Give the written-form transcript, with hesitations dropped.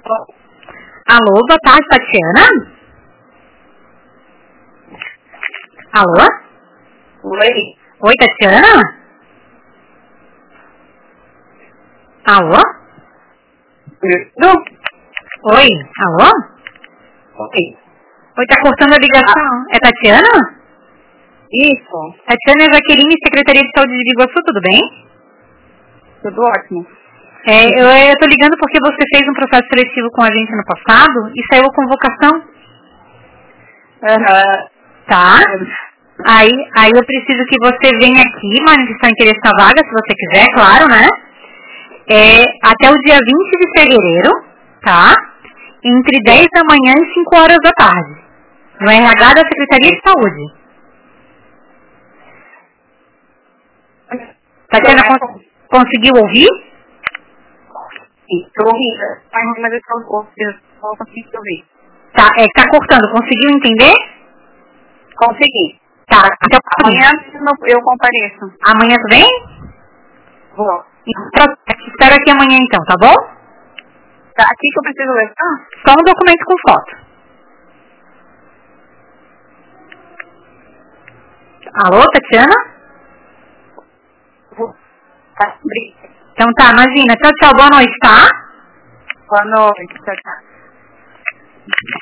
Alô, boa tarde, Tatiana? Alô? Oi. Oi, Tatiana? Alô? Oi, alô? Oi. Oi, tá cortando a ligação. É Tatiana? Isso. Tatiana Jaqueline, Secretaria de Saúde de Iguaçu, tudo bem? Tudo ótimo. Eu tô ligando porque você fez um processo seletivo com a gente no passado e saiu a convocação. Tá? Aí eu preciso que você venha aqui manifestar interesse na vaga, se você quiser, claro, né? Até o dia 20 de fevereiro, tá? Entre 10 da manhã e 5 horas da tarde. No RH da Secretaria de Saúde. Tatiana, conseguiu ouvir? Estou ouvindo. Mas eu só consegui ouvir. Tá cortando. Conseguiu entender? Consegui. Tá. Então, amanhã eu compareço. Amanhã tu vem? Vou. Espero aqui amanhã então, tá bom? Tá, aqui que eu preciso levar? Só um documento com foto. Alô, Tatiana? Vou. Tá, obrigada. Então tá, imagina. Tchau, tchau, boa noite, tá? Boa noite. Tchau, tchau.